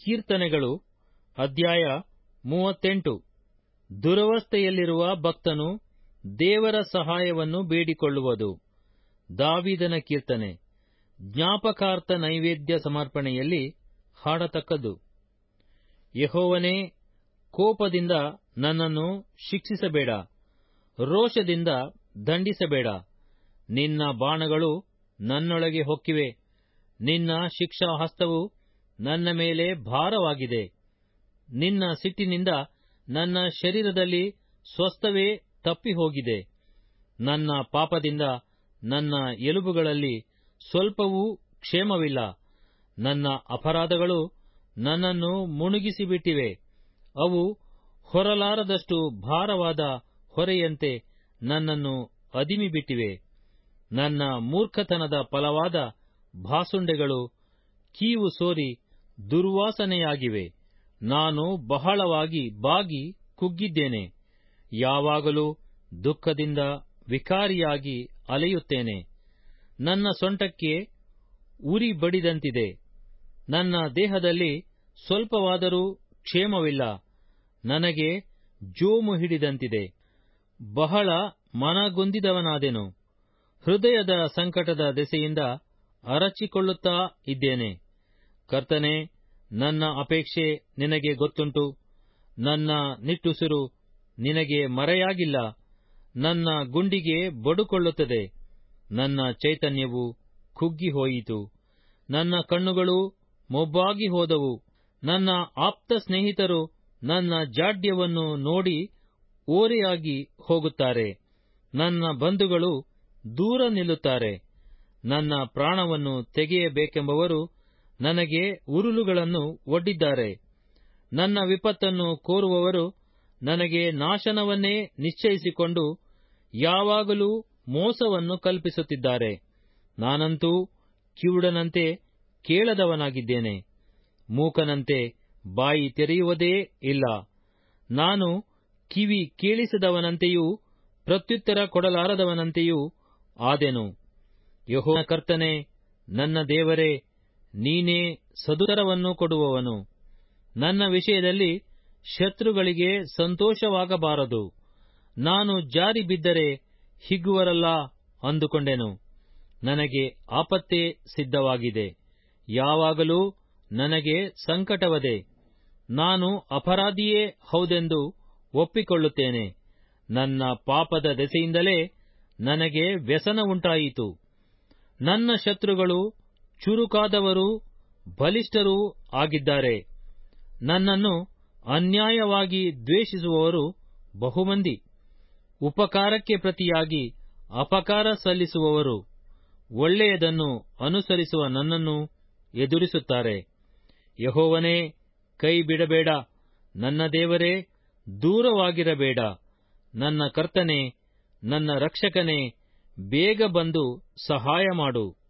ಕೀರ್ತನೆಗಳು ಅಧ್ಯಾಯ 38. ದುರವಸ್ಥೆಯಲ್ಲಿರುವ ಭಕ್ತನು ದೇವರ ಸಹಾಯವನ್ನು ಬೇಡಿಕೊಳ್ಳುವುದು. ದಾವೀದನ ಕೀರ್ತನೆ. ಜ್ಞಾಪಕಾರ್ಥ ನೈವೇದ್ಯ ಸಮರ್ಪಣೆಯಲ್ಲಿ ಹಾಡತಕ್ಕದ್ದು. ಯೆಹೋವನೇ, ಕೋಪದಿಂದ ನನ್ನನ್ನು ಶಿಕ್ಷಿಸಬೇಡ, ರೋಷದಿಂದ ದಂಡಿಸಬೇಡ. ನಿನ್ನ ಬಾಣಗಳು ನನ್ನೊಳಗೆ ಹೊಕ್ಕಿವೆ, ನಿನ್ನ ಶಿಕ್ಷಾಹಸ್ತವು ನನ್ನ ಮೇಲೆ ಭಾರವಾಗಿದೆ. ನಿನ್ನ ಸಿಟ್ಟಿನಿಂದ ನನ್ನ ಶರೀರದಲ್ಲಿ ಸ್ವಸ್ಥವೇ ತಪ್ಪಿಹೋಗಿದೆ. ನನ್ನ ಪಾಪದಿಂದ ನನ್ನ ಎಲುಬುಗಳಲ್ಲಿ ಸ್ವಲ್ಪವೂ ಕ್ಷೇಮವಿಲ್ಲ. ನನ್ನ ಅಪರಾಧಗಳು ನನ್ನನ್ನು ಮುಣುಗಿಸಿಬಿಟ್ಟಿವೆ. ಅವು ಹೊರಲಾರದಷ್ಟು ಭಾರವಾದ ಹೊರೆಯಂತೆ ನನ್ನನ್ನು ಅದಿಮಿಬಿಟ್ಟಿವೆ. ನನ್ನ ಮೂರ್ಖತನದ ಫಲವಾದ ಭಾಸುಂಡೆಗಳು ಕೀವು ಸೋರಿ ದುರ್ವಾಸನೆಯಾಗಿವೆ. ನಾನು ಬಹಳವಾಗಿ ಬಾಗಿ ಕುಗ್ಗಿದ್ದೇನೆ. ಯಾವಾಗಲೂ ದುಃಖದಿಂದ ವಿಕಾರಿಯಾಗಿ ಅಲೆಯುತ್ತೇನೆ. ನನ್ನ ಸೊಂಟಕ್ಕೆ ಉರಿ ಬಡಿದಂತಿದೆ. ನನ್ನ ದೇಹದಲ್ಲಿ ಸ್ವಲ್ಪವಾದರೂ ಕ್ಷೇಮವಿಲ್ಲ. ನನಗೆ ಜೋಮು ಹಿಡಿದಂತಿದೆ. ಬಹಳ ಮನಗುಂದಿದವನಾದೆನು. ಹೃದಯದ ಸಂಕಟದ ದೆಸೆಯಿಂದ ಅರಚಿಕೊಳ್ಳುತ್ತಾ ಇದ್ದೇನೆ. ಕರ್ತನೇ, ನನ್ನ ಅಪೇಕ್ಷೆ ನಿನಗೆ ಗೊತ್ತುಂಟು. ನನ್ನ ನಿಟ್ಟುಸಿರು ನಿನಗೆ ಮರೆಯಾಗಿಲ್ಲ. ನನ್ನ ಗುಂಡಿಗೆ ಬಡುಕೊಳ್ಳುತ್ತದೆ. ನನ್ನ ಚೈತನ್ಯವು ಕುಗ್ಗಿ ಹೋಯಿತು. ನನ್ನ ಕಣ್ಣುಗಳು ಮೊಬ್ಬಾಗಿ ಹೋದವು. ನನ್ನ ಆಪ್ತ ಸ್ನೇಹಿತರು ನನ್ನ ಜಾಡ್ಯವನ್ನು ನೋಡಿ ಓರೆಯಾಗಿ ಹೋಗುತ್ತಾರೆ. ನನ್ನ ಬಂಧುಗಳು ದೂರ ನಿಲ್ಲುತ್ತಾರೆ. ನನ್ನ ಪ್ರಾಣವನ್ನು ತೆಗೆಯಬೇಕೆಂಬವರು ನನಗೆ ಉರುಲುಗಳನ್ನು ಒಡ್ಡಿದ್ದಾರೆ. ನನ್ನ ವಿಪತ್ತನ್ನು ಕೋರುವವರು ನನಗೆ ನಾಶನವನ್ನೇ ನಿಶ್ಚಯಿಸಿಕೊಂಡು ಯಾವಾಗಲೂ ಮೋಸವನ್ನು ಕಲ್ಪಿಸುತ್ತಿದ್ದಾರೆ. ನಾನಂತೂ ಕಿವುಡನಂತೆ ಕೇಳದವನಾಗಿದ್ದೇನೆ, ಮೂಕನಂತೆ ಬಾಯಿ ತೆರೆಯುವುದೇ ಇಲ್ಲ. ನಾನು ಕಿವಿ ಕೇಳಿಸದವನಂತೆಯೂ ಪ್ರತ್ಯುತ್ತರ ಕೊಡಲಾರದವನಂತೆಯೂ ಆದೆನು. ಯೆಹೋವನ ಕರ್ತನೇ, ನನ್ನ ದೇವರೇ, ನೀನೇ ಸದುತ್ತರವನ್ನು ಕೊಡುವವನು. ನನ್ನ ವಿಷಯದಲ್ಲಿ ಶತ್ರುಗಳಿಗೆ ಸಂತೋಷವಾಗಬಾರದು. ನಾನು ಜಾರಿ ಬಿದ್ದರೆ ಹಿಗ್ಗುವರಲ್ಲ ಅಂದುಕೊಂಡೆನು. ನನಗೆ ಆಪತ್ತೇ ಸಿದ್ಧವಾಗಿದೆ. ಯಾವಾಗಲೂ ನನಗೆ ಸಂಕಟವದೆ. ನಾನು ಅಪರಾಧಿಯೇ ಹೌದೆಂದು ಒಪ್ಪಿಕೊಳ್ಳುತ್ತೇನೆ. ನನ್ನ ಪಾಪದ ದೆಸೆಯಿಂದಲೇ ನನಗೆ ವ್ಯಸನ ಉಂಟಾಯಿತು. ನನ್ನ ಶತ್ರುಗಳು ಚುರುಕಾದವರೂ ಬಲಿಷ್ಠರೂ ಆಗಿದ್ದಾರೆ. ನನ್ನನ್ನು ಅನ್ಯಾಯವಾಗಿ ದ್ವೇಷಿಸುವವರು ಬಹುಮಂದಿ. ಉಪಕಾರಕ್ಕೆ ಪ್ರತಿಯಾಗಿ ಅಪಕಾರ ಸಲ್ಲಿಸುವವರು ಒಳ್ಳೆಯದನ್ನು ಅನುಸರಿಸುವ ನನ್ನನ್ನು ಎದುರಿಸುತ್ತಾರೆ. ಯೆಹೋವನೇ, ಕೈ ಬಿಡಬೇಡ. ನನ್ನ ದೇವರೇ, ದೂರವಾಗಿರಬೇಡ. ನನ್ನ ಕರ್ತನೇ, ನನ್ನ ರಕ್ಷಕನೇ, ಬೇಗ ಬಂದು ಸಹಾಯ ಮಾಡು.